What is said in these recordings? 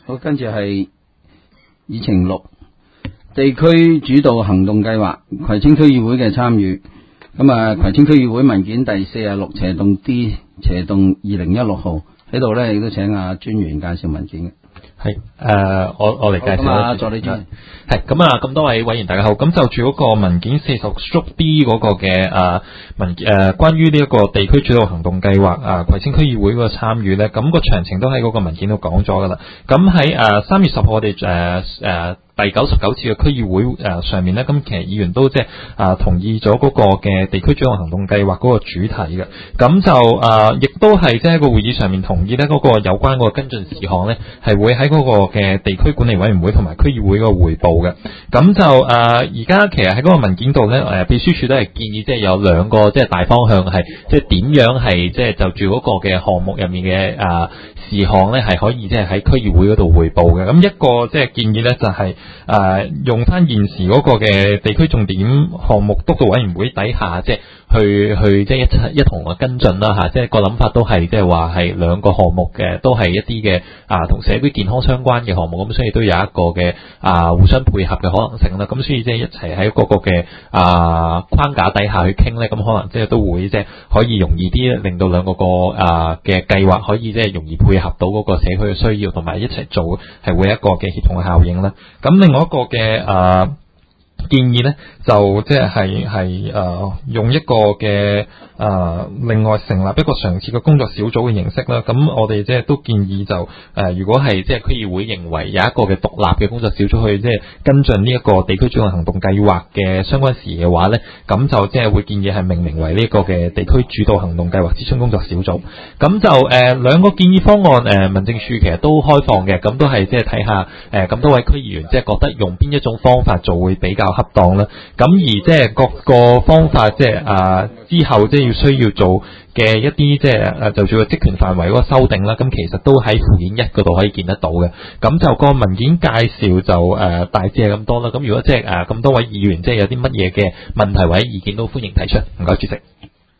好，跟住係議程6地區主導行動計劃，葵青區議會嘅參與。咁啊，葵青區議會文件第46/D/2016號喺度咧，亦都請阿專員介紹文件嘅。 係我嚟介紹啦。 助理主任係咁啊，咁多位委員大家好。咁就住嗰個文件46D 嗰個嘅關於呢一個地區主導行動計劃葵青區議會嗰個參與咧，咁個詳情都喺嗰個文件度講咗噶啦。咁喺3月10號我哋第99次嘅區議會上面咧，咁其實議員都即係同意咗嗰個嘅地區主導行動計劃嗰個主題嘅，咁就亦都係即係喺個會議上面同意咧嗰個有關嗰個跟進事項咧，係會喺嗰個嘅地區管理委員會同埋區議會嗰個匯報嘅。咁就而家其實喺嗰個文件度咧，秘書處都係建議即係有兩個即係大方向係即係點樣係即係就住嗰個嘅項目入面嘅事項咧，係可以即係喺區議會嗰度匯報嘅。咁一個即係建議咧就係用翻現時嗰個嘅地區重點項目督導委員會底下，即係去即係一同跟進啦嚇，即係個諗法都係即係話係兩個項目嘅，都係一啲嘅同社區健康相關嘅項目，咁所以都有一個嘅互相配合嘅可能性啦。咁所以即係一齊喺嗰個嘅框架底下去傾咧，咁可能即係都會即係可以容易啲，令到兩個嘅計劃可以即係容易配合到嗰個社區嘅需要，同埋一齊做係會一個嘅協同嘅效應啦。咁另外一個嘅建議咧，就即係用一個嘅另外成立一個常設嘅工作小組嘅形式啦。咁我哋即係都建議就如果係即係區議會認為有一個嘅獨立嘅工作小組去即係跟進呢一個地區主導行動計劃嘅相關事宜嘅話咧，咁就即係會建議係命名為呢一個嘅地區主導行動計劃諮詢工作小組。咁就兩個建議方案民政處其實都開放嘅，咁都係即係睇下咁多位區議員即係覺得用邊一種方法做會比較恰當啦。咁而即係各個方法即係之後即係需要做嘅一啲即係就住個職權範圍嗰個修訂啦，咁其實都喺附件1嗰度可以見得到嘅。咁就個文件介紹就大致係咁多啦。咁如果即係咁多位議員即係有啲乜嘢嘅問題或者意見都歡迎提出。唔該，主席。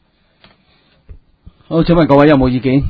好，請問各位有冇意見？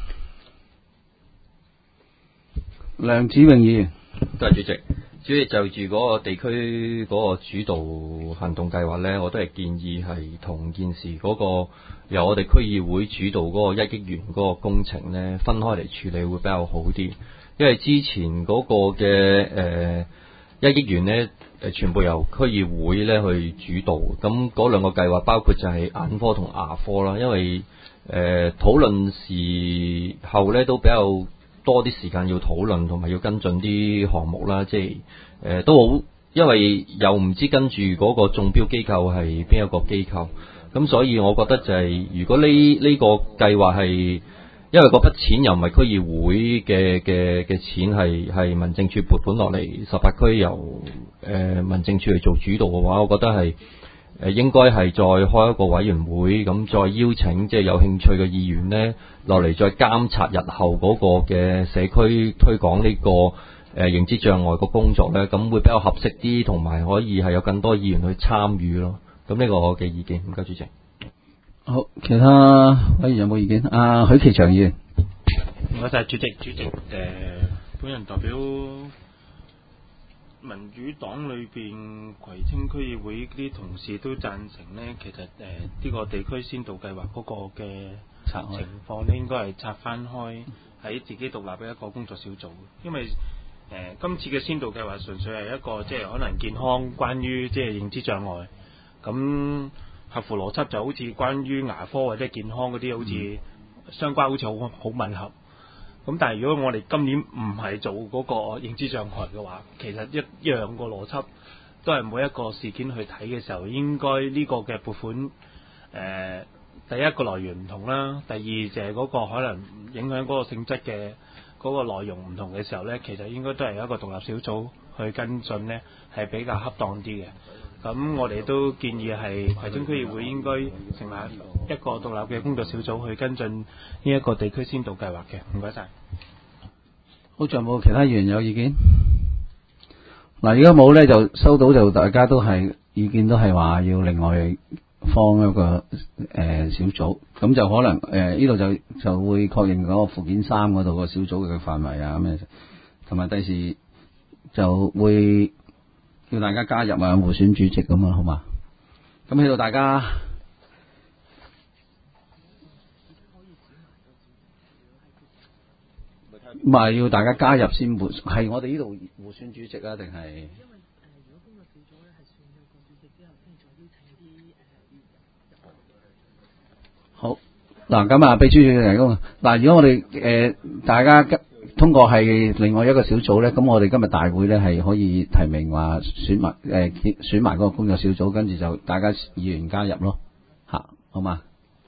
梁子穎議員。 多謝主席。主要就住嗰個地區嗰個主導行動計劃呢，我都係建議係同現時嗰個由我哋區議會主導嗰個1億元嗰個工程呢分開嚟處理會比較好啲，因為之前嗰個嘅1億元呢全部由區議會呢去主導，咁嗰兩個計劃包括就係眼科同牙科啦，因為討論時候呢都比較多啲時間要討論，同埋要跟進啲項目啦，即係都好，因為又唔知跟住嗰個中標機構係邊一個機構，咁所以我覺得就係如果呢個計劃係因為嗰筆錢又唔係區議會嘅錢，係民政處撥款落嚟18區由民政處去做主導嘅話，我覺得係應該係再開一個委員會，咁再邀請即係有興趣嘅議員呢落嚟再監察日後嗰個嘅社區推廣呢個認知障礙個工作呢，咁會比較合適啲，同埋可以係有更多議員去參與咯。咁呢個我嘅意見，唔該主席。 好，其他委員有冇意見？許其祥議員。 唔該晒主席。本人代表民主黨裏邊葵青區議會啲同事都贊成呢，其實呢個地區先導計劃嗰個嘅情況呢，應該係拆翻開喺自己獨立嘅一個工作小組，因為今次嘅先導計劃純粹係一個即係可能健康關於即係認知障礙，咁合乎邏輯就好似關於牙科或者健康嗰啲好似相關好似好吻合。咁但係如果我哋今年唔係做嗰個認知障礙嘅話，其實一樣個邏輯都係每一個事件去睇嘅時候，應該呢個嘅撥款第一個來源唔同啦，第二就係嗰個可能影響嗰個性質嘅嗰個內容唔同嘅時候呢，其實應該都係有一個獨立小組去跟進呢，係比較恰當啲嘅。咁我哋都建議係葵青區議會應該成立一個獨立嘅工作小組去跟進呢一個地區先導計劃嘅。唔該晒。 好，仲有冇其他議員有意見？嗱，如果冇呢，就收到就大家都係意見都係話要另外放一個小組，咁就可能呢度就會確認嗰個附件3嗰度個小組嘅範圍啊，咁同埋第時就會叫大家加入啊，互選主席咁啊，好嘛？咁喺度大家唔係要大家加入先互，係我哋呢度互選主席啊，定係？好嗱，咁啊，秘書處提供嗱，如果我哋大家通過係另外一個小組咧，咁我哋今日大會咧係可以提名話選埋嗰個工作小組，跟住就大家議員加入咯，吓，好嘛？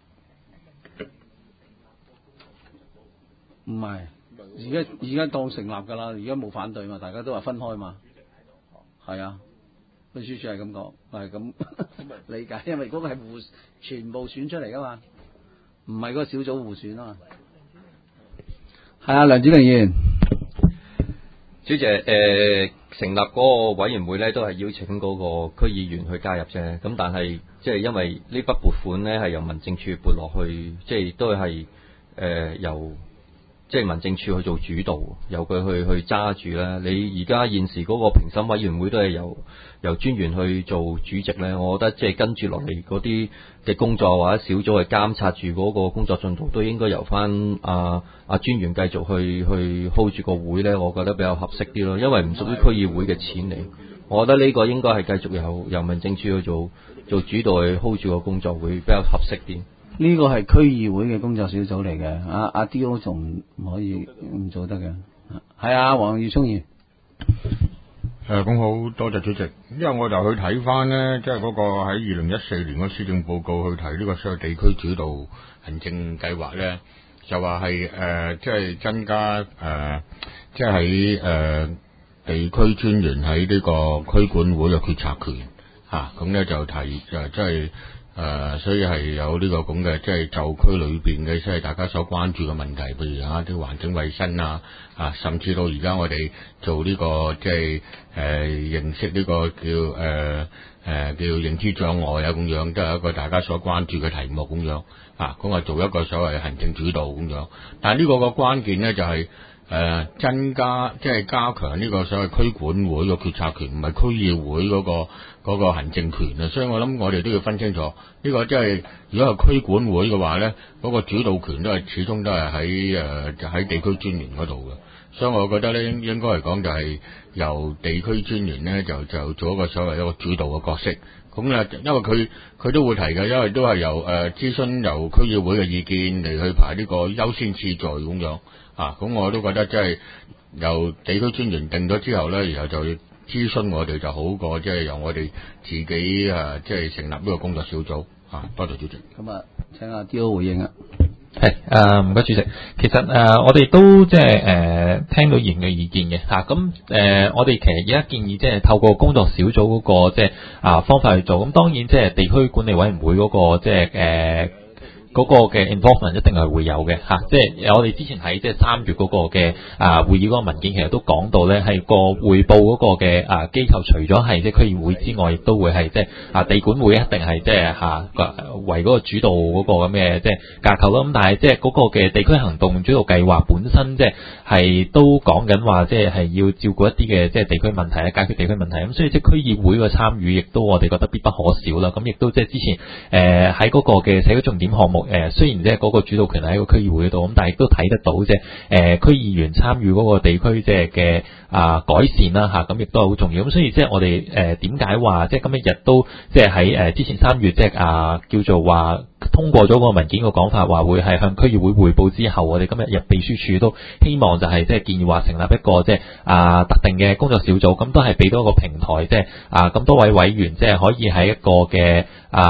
唔係，而家當成立噶啦，而家冇反對嘛，大家都話分開嘛，係啊，秘書處係咁講，係咁理解，因為嗰個係全部選出嚟噶嘛。唔係嗰個小組互選啊嘛，係啊，梁子敬議員， 主席，成立嗰個委員會咧，都係邀請嗰個區議員去加入啫。咁但係即係因為呢筆撥款咧係由民政處撥落去，即係都係由即係民政處去做主導，由佢去揸住啦。你而家現時嗰個評審委員會都係由專員去做主席咧，我覺得即係跟住落嚟嗰啲嘅工作或者小組去監察住嗰個工作進度，都應該由翻專員繼續去 hold 住個會咧，我覺得比較合適啲咯。因為唔屬於區議會嘅錢嚟，我覺得呢個應該係繼續由民政處去做主導去 hold 住個工作會比較合適啲。 呢個係區議會嘅工作小組嚟嘅，阿 D.O. 仲唔可以唔做得嘅，係啊，黃耀聰議員。 咁好多謝主席，因為我就去睇翻呢，即係嗰個喺2014年嗰施政報告去提呢個所謂地區主導行政計劃呢，就話係即係增加即係喺地區專員喺呢個區管會嘅決策權嚇，咁呢就提即係。所以係有呢個咁嘅，即係就區裏邊嘅，即係大家所關注嘅問題，譬如啲環境衛生甚至到而家我哋做呢個即係認識呢個叫認知障礙咁樣，都係一個大家所關注嘅題目咁樣咁啊做一個所謂行政主導咁樣。但係呢個個關鍵咧就係增加即係加強呢個所謂區管會嘅決策權，唔係區議會嗰個行政權啊。所以我諗我哋都要分清楚呢個，即係如果係區管會嘅話咧，嗰個主導權都係始終都係喺地區專員嗰度嘅。所以我覺得咧應該嚟講就係由地區專員咧就做一個所謂一個主導嘅角色。咁啊，因為佢都會提嘅，因為都係由諮詢由區議會嘅意見嚟去排呢個優先次序咁樣。咁我都覺得即係由地區專員定咗之後咧，然後就要諮詢我哋就好過即係由我哋自己即係成立呢個工作小組。多謝主席。 咁啊，請阿 D.O. 回應啊。 係唔該主席。其實我哋都即係聽到議員嘅意見嘅嚇。咁我哋其實而家建議即係透過工作小組嗰個即係方法去做。咁當然即係地區管理委員會嗰個即係嗰個嘅 involvement 一定係會有嘅嚇，即係我哋之前喺即係3月嗰個嘅會議嗰個文件，其實都講到咧係個匯報嗰個嘅機構，除咗係即係區議會之外，亦都會係即係地管會一定係即係為嗰個主導嗰個咁嘅即係架構咯。咁但係即係嗰個嘅地區行動主導計劃本身即係都講緊話，即係要照顧一啲嘅即係地區問題，解決地區問題。咁所以即係區議會嘅參與，亦都我哋覺得必不可少啦。咁亦都即係之前喺嗰個嘅社區重點項目。雖然即係嗰個主導權喺個區議會度，咁但係亦都睇得到即係區議員參與嗰個地區即係嘅改善啦嚇，咁亦都係好重要。咁所以即係我哋點解話即係今日都即係喺之前3月即係叫做話通過咗個文件個講法，話會係向區議會匯報之後，我哋今日入秘書處都希望就係即係建議話成立一個即係特定嘅工作小組，咁都係俾到一個平台，即係咁多位委員即係可以喺一個嘅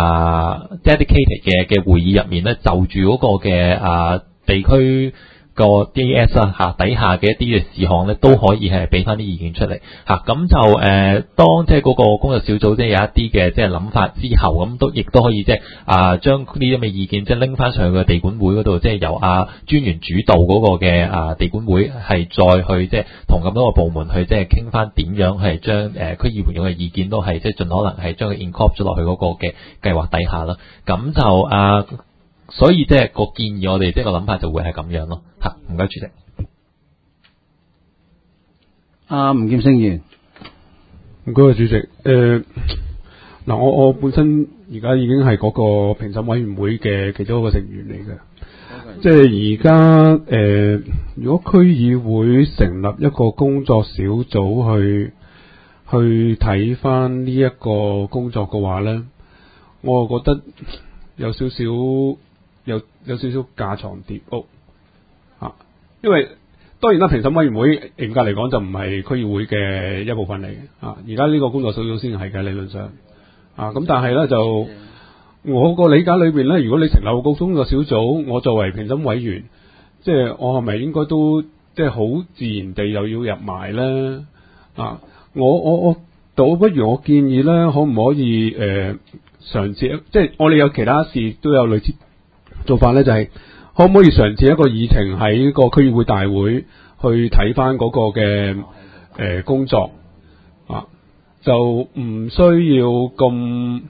dedicated 嘅會議入面咧，就住嗰個嘅地區個 DAS 底下嘅一啲嘅事項咧，都可以係俾翻啲意見出嚟嚇。咁就當即係嗰個工作小組即係有一啲嘅即係諗法之後，咁都亦都可以即係將呢啲咁嘅意見即係拎翻上去個地管會嗰度，即係由專員主導嗰個嘅地管會係再去即係同咁多個部門去即係傾翻點樣係將區議員嘅意見都係即係盡可能係將佢 incorporate 咗落去嗰個嘅計劃底下啦。咁就所以即係個建議，我哋即係個諗法就會係咁樣咯嚇。唔該，主席。 吳劍星議員， 唔該，主席。嗱，我本身而家已經係嗰個評審委員會嘅其中一個成員嚟嘅。即係而家如果區議會成立一個工作小組去睇翻呢一個工作嘅話咧，我覺得有少少架床疊屋啊，因為當然啦，評審委員會嚴格嚟講就唔係區議會嘅一部分嚟嘅啊。而家呢個工作小組先係嘅理論上啊，咁但係咧就我個理解裏邊咧，如果你成立個工作小組，我作為評審委員，即係我係咪應該都即係好自然地又要入埋咧啊？我倒不如我建議咧，可唔可以嘗試，即係我哋有其他事都有類似做法咧，就係可唔可以嘗試一個議程喺個區議會大會去睇翻嗰個嘅工作啊，就唔需要咁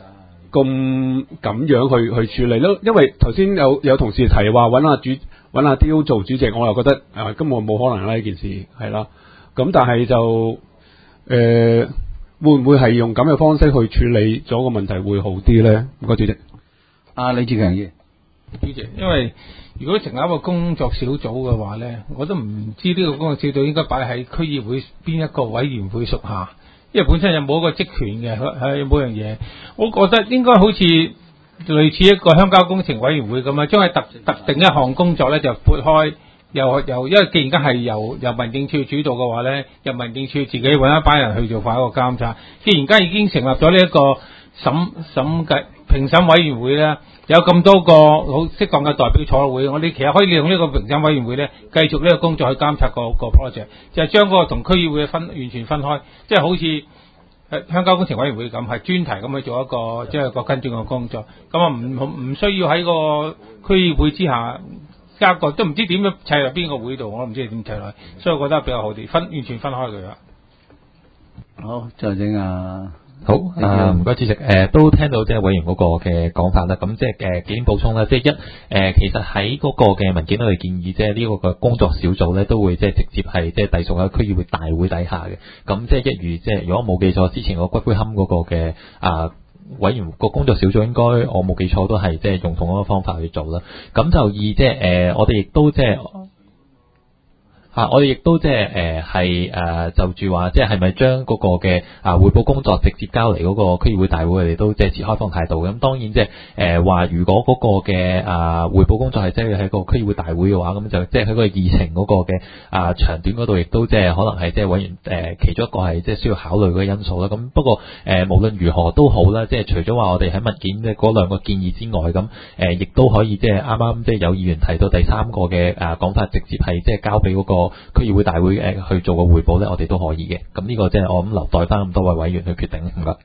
樣去處理咯。因為頭先有同事提話揾阿刁做主席，我又覺得根本冇可能啦，呢件事係啦。咁但係就會唔會係用咁嘅方式去處理咗個問題會好啲咧？唔該，主席。 李志強議員， 主席，因為如果成立一個工作小組嘅話咧，我都唔知呢個工作小組應該擺喺區議會邊一個委員會屬下，因為本身又冇一個職權嘅，係冇樣嘢。我覺得應該好似類似一個鄉郊工程委員會咁樣，將係特定一項工作咧就撥開。因為既然家係由民政處主導嘅話咧，由民政處自己揾一班人去做翻一個監察。既然家已經成立咗呢一個評審委員會咧，有咁多個好適當嘅代表坐會，我哋其實可以利用呢個評審委員會咧，繼續呢個工作去監察個 project， 就係將嗰個同區議會完全分開，即係好似鄉郊工程委員會咁，係專題咁去做一個即係個跟進嘅工作。咁啊唔需要喺個區議會之下。加個都唔知點樣砌落邊個會度，我都唔知點砌落，所以我覺得比較好啲，完全分開佢啦。 好，再整啊。 好，唔該主席，都聽到即係委員嗰個嘅講法啦。咁即係幾點補充啦？即係其實喺嗰個嘅文件裏建議，即係呢個嘅工作小組咧，都會即係直接係即係隸屬喺區議會大會底下嘅。咁即係一如即係如果我冇記錯，之前個骨灰龕嗰個嘅委員個工作小組應該我冇記錯都係即係用同一個方法去做啦。咁就以即係我哋亦都即係我哋亦都即係就住話即係咪將嗰個嘅匯報工作直接交嚟嗰個區議會大會，我哋都即係持開放態度。咁當然即係話如果嗰個嘅匯報工作係即係喺個區議會大會嘅話，咁就即係喺個議程嗰個嘅長短嗰度，亦都即係可能係即係委員其中一個係即係需要考慮嘅因素啦。咁不過無論如何都好啦，即係除咗話我哋喺文件嘅嗰兩個建議之外，咁亦都可以即係啱啱即係有議員提到第三個嘅講法，直接係即係交俾嗰個區議會大會去做個匯報咧，我哋都可以嘅。咁呢個即係我諗留待翻咁多位委員去決定。唔該。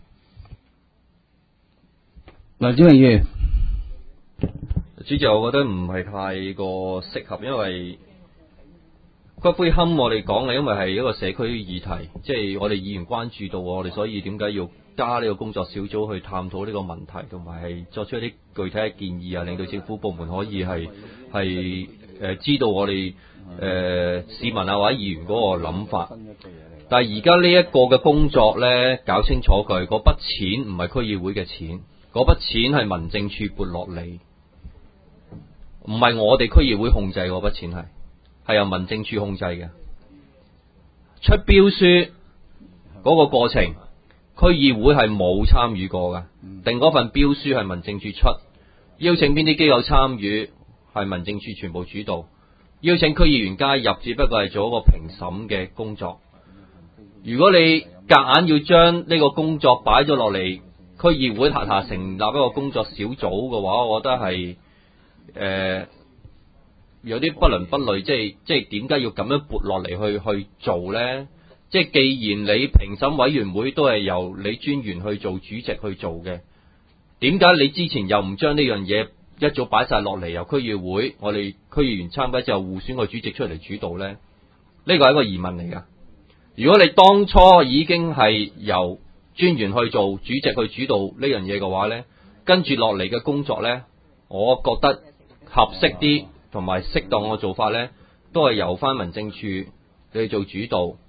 梁子榮議員， 主席，我覺得唔係太過適合，因為骨灰龕我哋講嘅，因為係一個社區議題，即係我哋議員關注到我哋，所以點解要加呢個工作小組去探討呢個問題，同埋係作出一啲具體嘅建議啊，令到政府部門可以係知道我哋市民啊或者議員嗰個諗法。但係而家呢一個嘅工作咧，搞清楚佢嗰筆錢唔係區議會嘅錢，嗰筆錢係民政處撥落嚟，唔係我哋區議會控制嗰筆錢，係由民政處控制嘅。出標書嗰個過程，區議會係冇參與過噶，定嗰份標書係民政處出，邀請邊啲機構參與係民政處全部主導，邀請區議員加入只不過係做一個評審嘅工作。如果你夾硬要將呢個工作擺咗落嚟區議會轄下成立一個工作小組嘅話，我覺得係有啲不倫不類，即係點解要咁樣撥落嚟去做呢？即係既然你評審委員會都係由你專員去做主席去做嘅，點解你之前又唔將呢樣嘢一早擺晒落嚟，由區議會我哋區議員參加之後互選個主席出嚟主導呢？呢個係一個疑問嚟噶。如果你當初已經係由專員去做主席去主導呢樣嘢嘅話呢，跟住落嚟嘅工作呢，我覺得合適啲同埋適當嘅做法呢，都係由翻民政處去做主導，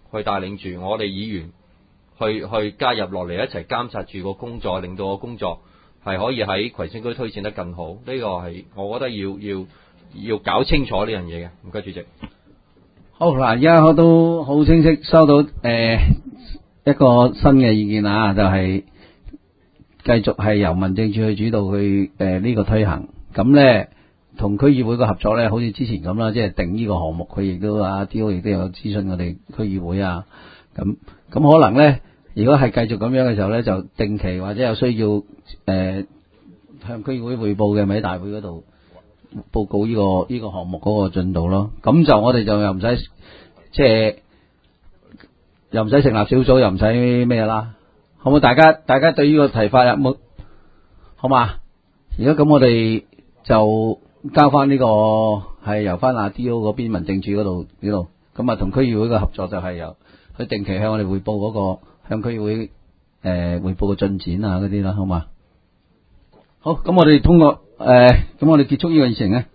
去帶領住我哋議員去加入落嚟一齊監察住個工作，令到個工作係可以喺葵青區推展得更好。呢個係我覺得要搞清楚呢樣嘢嘅。唔該，主席。 好嗱，而家我都好清晰收到一個新嘅意見啊，就係繼續係由民政處去主導去呢個推行。咁咧同區議會嘅合作咧，好似之前咁啦，即係定呢個項目，佢亦都D.O. 亦都有諮詢我哋區議會啊。咁可能咧，如果係繼續咁樣嘅時候咧，就定期或者有需要向區議會匯報嘅，咪喺大會嗰度報告呢個項目嗰個進度咯。咁就我哋就又唔使即係又唔使成立小組，又唔使咩啦，好冇？大家對呢個提法有冇好嘛？如果咁，我哋就交翻呢個係由翻D.O. 嗰邊民政處嗰度呢度，咁啊同區議會嘅合作就係由佢定期向我哋匯報嗰個向區議會匯報嘅進展啊嗰啲啦，好嘛？好，咁我哋通過咁我哋結束呢個議程咧。